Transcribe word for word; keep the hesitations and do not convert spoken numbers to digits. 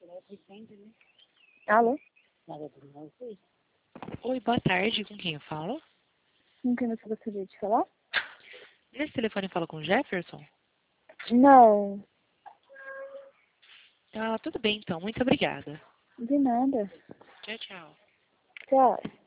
Alô? Oi, boa tarde. Com quem eu falo? Com quem você gostaria de falar? Nesse telefone eu falo com o Jefferson? Não, Ah, tudo bem então. Muito obrigada. de nada. Tchau, tchau. Tchau.